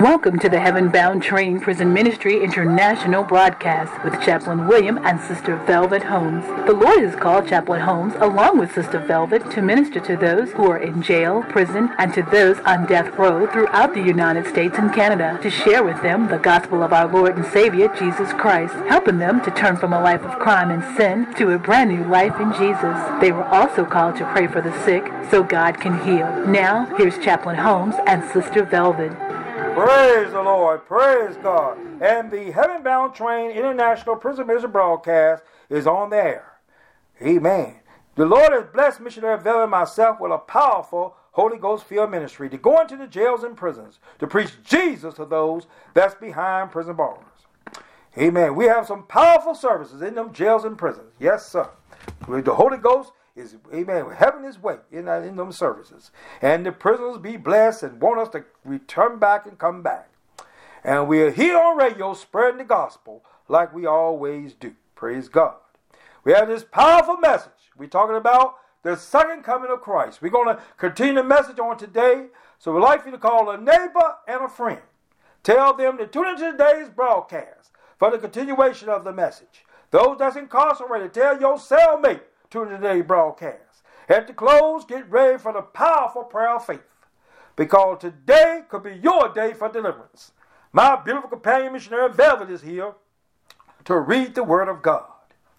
Welcome to the Heaven Bound Train Prison Ministry International broadcast with Chaplain William and Sister Velvet Holmes. The Lord has called Chaplain Holmes along with Sister Velvet to minister to those who are in jail, prison, and to those on death row throughout the United States and Canada to share with them the gospel of our Lord and Savior, Jesus Christ, helping them to turn from a life of crime and sin to a brand new life in Jesus. They were also called to pray for the sick so God can heal. Now, here's Chaplain Holmes and Sister Velvet. Praise the Lord. Praise God. And the Heaven Bound Train International Prison Ministry broadcast is on the air. Amen. The Lord has blessed Missionary Velvet and myself with a powerful Holy Ghost-filled ministry to go into the jails and prisons to preach Jesus to those that's behind prison bars. Amen. We have some powerful services in them jails and prisons. Yes, sir. The Holy Ghost is, amen, having his way in them services. And the prisoners be blessed and want us to return back and come back. And we are here on radio spreading the gospel like we always do. Praise God. We have this powerful message. We're talking about the second coming of Christ. We're going to continue the message on today. So we'd like you to call a neighbor and a friend. Tell them to tune into today's broadcast for the continuation of the message. Those that's incarcerated, tell your cellmate to today's broadcast. At the close, get ready for the powerful prayer of faith, because today could be your day for deliverance. My beautiful companion missionary Velvet is here to read the word of God.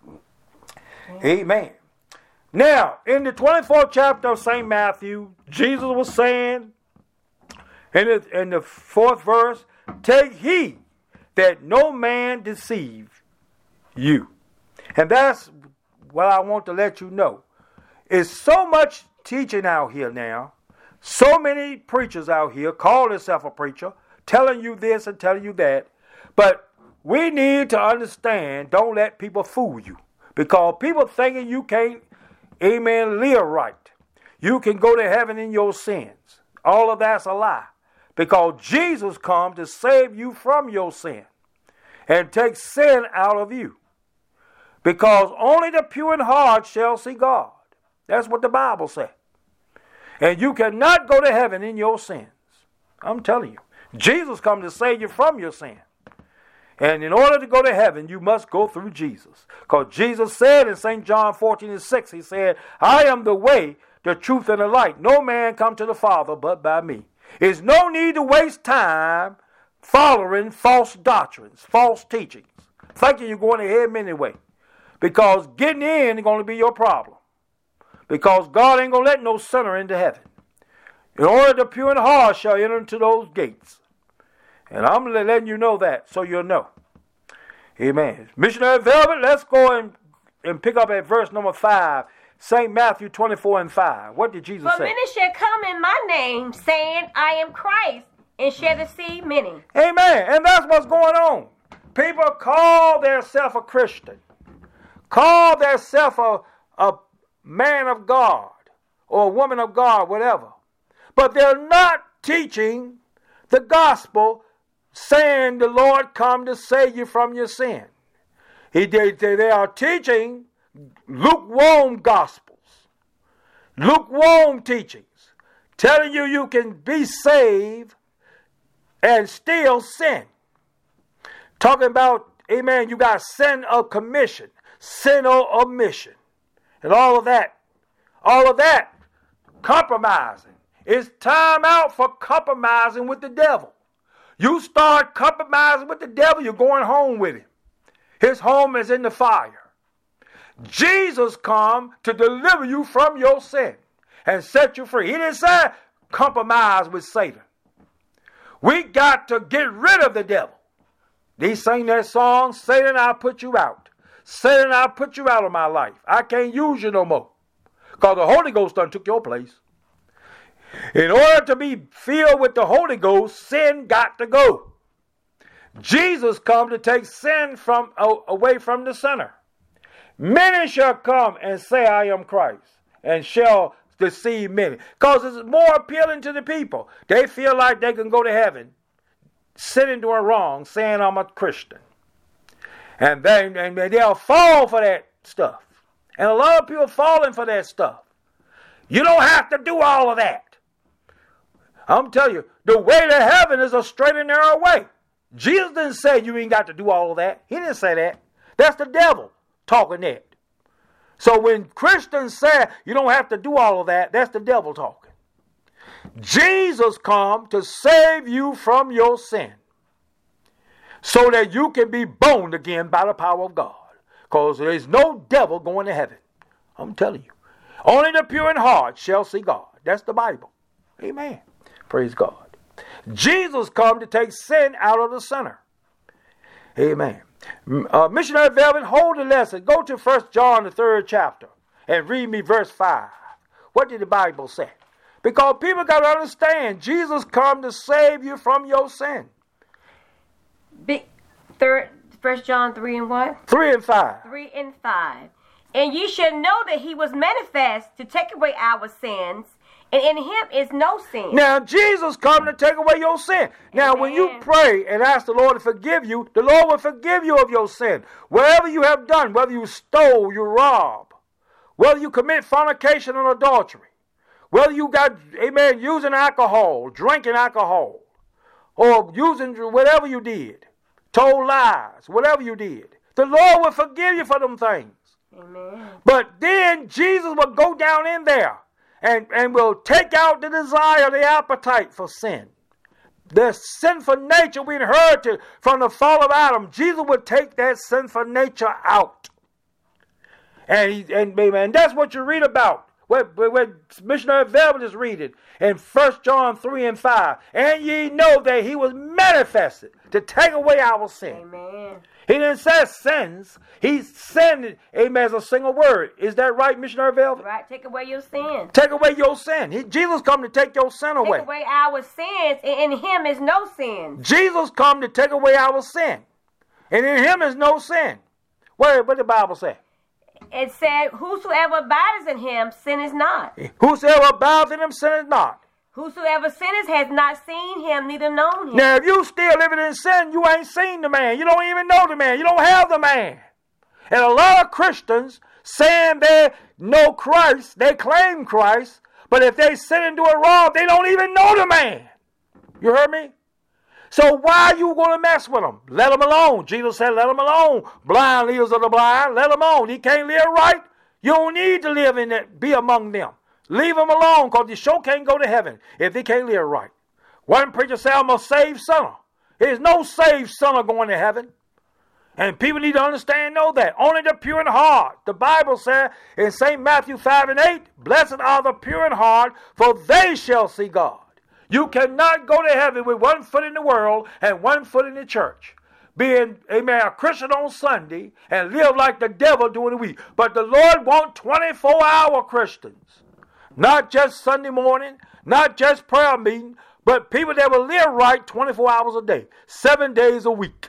Amen. Now, in the 24th chapter of St. Matthew, Jesus was saying in the 4th verse, "Take heed that no man deceive you." And that's what I want to let you know. Is so much teaching out here now. So many preachers out here call themselves a preacher, telling you this and telling you that. But we need to understand, don't let people fool you. Because people thinking you can't, amen, live right. You can go to heaven in your sins. All of that's a lie. Because Jesus come to save you from your sin and take sin out of you. Because only the pure in heart shall see God. That's what the Bible said. And you cannot go to heaven in your sins. I'm telling you. Jesus come to save you from your sin. And in order to go to heaven, you must go through Jesus. Because Jesus said in St. John 14:6, he said, "I am the way, the truth, and the light. No man come to the Father but by me." There's no need to waste time following false doctrines, false teachings, thinking you're going to heaven anyway. Because getting in is going to be your problem. Because God ain't going to let no sinner into heaven. In order the pure in heart shall enter into those gates. And I'm letting you know that so you'll know. Amen. Missionary Velvet, let's go and pick up at verse number 5. St. Matthew 24:5. What did Jesus say? For many shall come in my name, saying, I am Christ, and shall deceive many. Amen. And that's what's going on. People call themselves a Christian. Call themselves a man of God or a woman of God, whatever. But they're not teaching the gospel, saying the Lord come to save you from your sin. They are teaching lukewarm gospels, lukewarm teachings, telling you you can be saved and still sin. Talking about, amen, you got sin of commission, sin of omission, and all of that, compromising. It's time out for compromising with the devil. You start compromising with the devil, you're going home with him. His home is in the fire. Jesus come to deliver you from your sin and set you free. He didn't say compromise with Satan. We got to get rid of the devil. They sing that song, "Satan, I'll put you out. Satan, I'll put you out of my life. I can't use you no more." Because the Holy Ghost done took your place. In order to be filled with the Holy Ghost, sin got to go. Jesus come to take sin away from the sinner. Many shall come and say, I am Christ, and shall deceive many. Because it's more appealing to the people. They feel like they can go to heaven, sitting doing wrong, saying I'm a Christian. And they'll fall for that stuff. And a lot of people falling for that stuff. You don't have to do all of that. I'm telling you, the way to heaven is a straight and narrow way. Jesus didn't say you ain't got to do all of that. He didn't say that. That's the devil talking that. So when Christians say you don't have to do all of that, that's the devil talking. Jesus come to save you from your sin so that you can be born again by the power of God. Because there's no devil going to heaven. I'm telling you. Only the pure in heart shall see God. That's the Bible. Amen. Praise God. Jesus come to take sin out of the sinner. Amen. Missionary Velvet, hold the lesson. Go to 1 John, the 3rd chapter, and read me verse 5. What did the Bible say? Because people got to understand, Jesus come to save you from your sin. 1 John 3 and what? 3 and 5. 3 and 5. And ye shall know that he was manifest to take away our sins, and in him is no sin. Now, Jesus come to take away your sin. Now, when you pray and ask the Lord to forgive you, the Lord will forgive you of your sin. Wherever you have done, whether you stole, you robbed, whether you commit fornication and adultery, whether you got, amen, using alcohol, drinking alcohol, or using whatever you did, told lies, whatever you did, the Lord will forgive you for them things. Amen. But then Jesus will go down in there and will take out the desire, the appetite for sin. The sinful nature we inherited from the fall of Adam, Jesus would take that sinful nature out. And that's what you read about. What Missionary Velvet is reading in 1 John 3 and 5. And ye know that he was manifested to take away our sin. Amen. He didn't say sins. He said, amen, as a single word. Is that right, Missionary Velvet? Right. Take away your sin. Take away your sin. Jesus come to take your sin away. Take away our sins, and in him is no sin. Jesus come to take away our sin. And in him is no sin. What did the Bible say? It said, whosoever abideth in him sinneth not. Whosoever abideth in him sinneth not. Whosoever sinneth has not seen him, neither known him. Now, if you still living in sin, you ain't seen the man. You don't even know the man. You don't have the man. And a lot of Christians saying they know Christ, they claim Christ, but if they sin and do it wrong, they don't even know the man. You heard me? So why are you going to mess with them? Let them alone. Jesus said, let them alone. Blind leaders of the blind, let them alone. He can't live right. You don't need to live in that, be among them. Leave them alone, because you sure can't go to heaven if they can't live right. One preacher said, I'm a saved sinner. There's no saved sinner going to heaven. And people need to understand, know that. Only the pure in heart. The Bible said in St. Matthew 5 and 8, blessed are the pure in heart, for they shall see God. You cannot go to heaven with one foot in the world and one foot in the church. Being, amen, a Christian on Sunday and live like the devil during the week. But the Lord wants 24-hour Christians. Not just Sunday morning, not just prayer meeting, but people that will live right 24 hours a day, 7 days a week.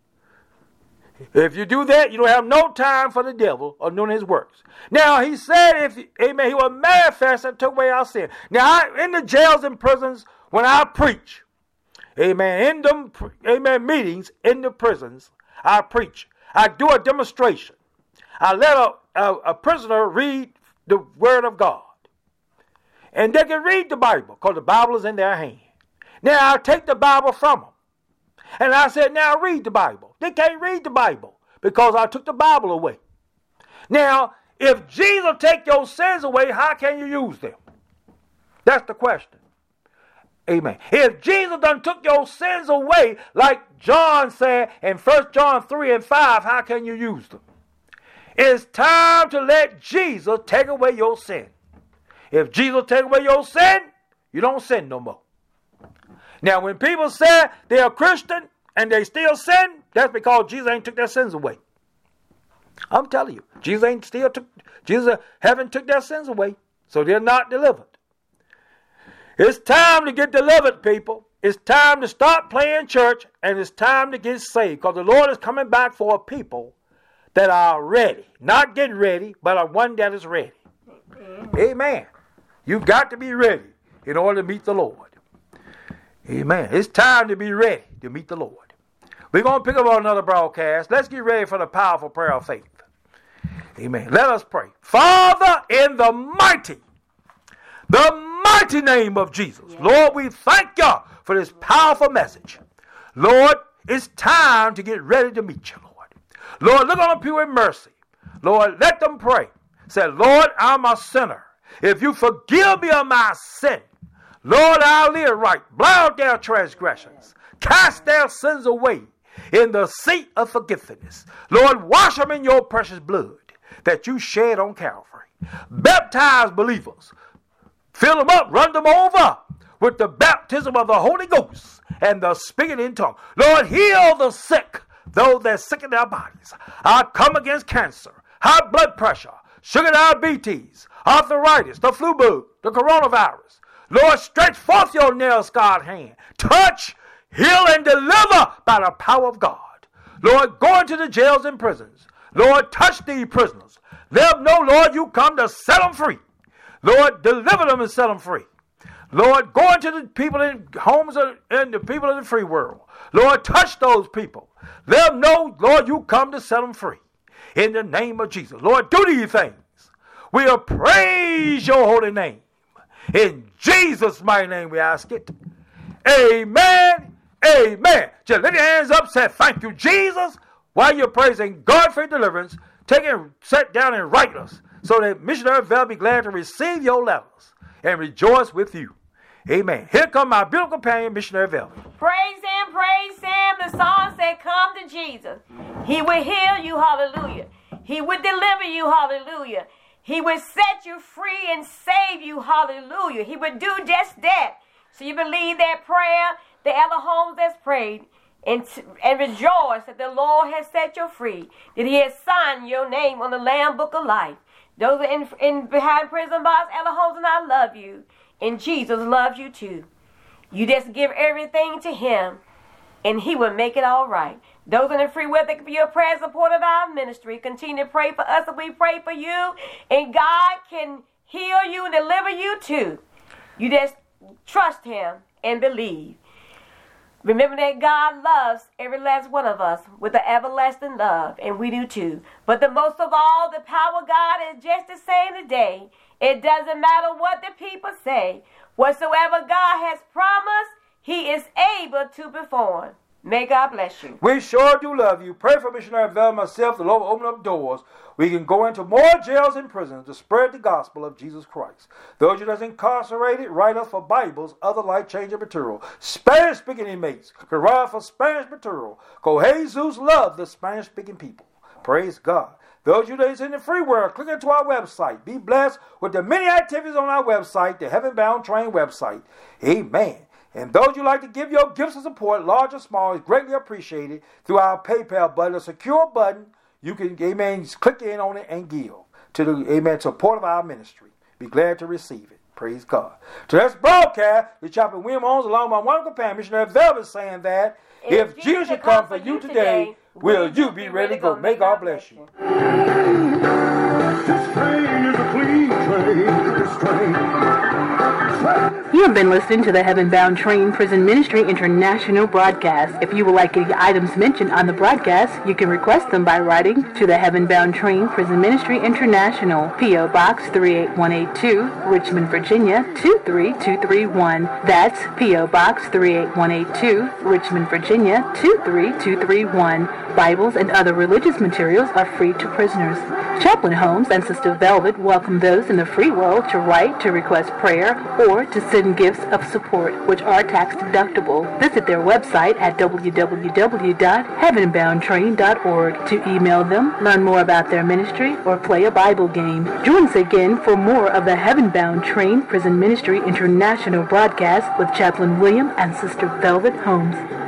If you do that, you don't have no time for the devil or doing his works. Now, he said, amen, he will manifest and took away our sin. Now, in the jails and prisons, when I preach, amen, in them, amen, meetings in the prisons, I preach. I do a demonstration. I let a prisoner read the word of God. And they can read the Bible, because the Bible is in their hand. Now, I take the Bible from them. And I said, now read the Bible. They can't read the Bible because I took the Bible away. Now, if Jesus take your sins away, how can you use them? That's the question. Amen. If Jesus done took your sins away, like John said in 1 John 3 and 5, how can you use them? It's time to let Jesus take away your sin. If Jesus take away your sin, you don't sin no more. Now, when people say they're a Christian and they still sin, that's because Jesus ain't took their sins away. I'm telling you, Jesus haven't took their sins away, so they're not delivered. It's time to get delivered, people. It's time to stop playing church, and it's time to get saved, because the Lord is coming back for a people that are ready. Not getting ready, but a one that is ready. Amen. You've got to be ready in order to meet the Lord. Amen. It's time to be ready to meet the Lord. We're going to pick up on another broadcast. Let's get ready for the powerful prayer of faith. Amen. Let us pray. Father, in the mighty mighty name of Jesus. Yes. Lord, we thank you for this powerful message. Lord, it's time to get ready to meet you, Lord. Lord, look on the people with mercy. Lord, let them pray. Say, Lord, I'm a sinner. If you forgive me of my sin, Lord, I'll live right. Blot their transgressions. Cast their sins away in the seat of forgiveness. Lord, wash them in your precious blood that you shed on Calvary. Baptize believers. Fill them up, run them over with the baptism of the Holy Ghost and the speaking in tongues. Lord, heal the sick, those that are sick in their bodies. I come against cancer, high blood pressure, sugar diabetes, arthritis, the flu bug, the coronavirus. Lord, stretch forth your nail-scarred hand. Touch, heal, and deliver by the power of God. Lord, go into the jails and prisons. Lord, touch these prisoners. Let them know, Lord, you come to set them free. Lord, deliver them and set them free. Lord, go into the people in homes and the people in the free world. Lord, touch those people. Let them know, Lord, you come to set them free. In the name of Jesus. Lord, do these things. We'll praise your holy name. In Jesus' mighty name we ask it. Amen. Amen. Just lift your hands up, say thank you, Jesus. While you're praising God for your deliverance, take it, sit down and write us so that Missionary Vel be glad to receive your letters and rejoice with you. Amen. Here come my beautiful companion, Missionary Vel. Praise him, praise him. The song said, come to Jesus. He will heal you, hallelujah. He will deliver you, hallelujah. He will set you free and save you, hallelujah. He will do just that. So you believe that prayer, the Ella Holmes has prayed, and rejoice that the Lord has set you free, that he has signed your name on the Lamb Book of Life. Those are in behind prison bars, Ella Holmes, and I love you. And Jesus loves you too. You just give everything to him, and he will make it all right. Those in the free will, that can be your prayer support of our ministry. Continue to pray for us, and we pray for you. And God can heal you and deliver you too. You just trust him and believe. Remember that God loves every last one of us with an everlasting love, and we do too. But the most of all, the power of God is just the same today. It doesn't matter what the people say. Whatsoever God has promised, he is able to perform. May God bless you. We sure do love you. Pray for Missionary Vel and myself. The Lord will open up doors. We can go into more jails and prisons to spread the gospel of Jesus Christ. Those of us incarcerated, write us for Bibles, other life-changing material. Spanish-speaking inmates can write for Spanish material. Because Jesus loved the Spanish-speaking people. Praise God. Those of you that is in the free world, click into our website. Be blessed with the many activities on our website, the Heaven Bound Train website. Amen. And those you like to give your gifts of support, large or small, is greatly appreciated through our PayPal button, a secure button. You can, amen, just click in on it and give to the, amen, support of our ministry. Be glad to receive it. Praise God. To this broadcast, the Chaplain William Owens, along with my wonderful companion, Missionary Velvet, saying that if Jesus should come for you today, will you be ready to go? May God bless you. This train is a clean train. This train. You have been listening to the Heaven Bound Train Prison Ministry International broadcast. If you would like any items mentioned on the broadcast, you can request them by writing to the Heaven Bound Train Prison Ministry International, P.O. Box 38182, Richmond, Virginia 23231. That's P.O. Box 38182, Richmond, Virginia 23231. Bibles and other religious materials are free to prisoners. Chaplain Holmes and Sister Velvet welcome those in the free world to write to request prayer or to send gifts of support, which are tax deductible. Visit their website at www.heavenboundtrain.org to email them, learn more about their ministry, or play a Bible game. Join us again for more of the Heaven Bound Train Prison Ministry International broadcast with Chaplain William and Sister Velvet Holmes.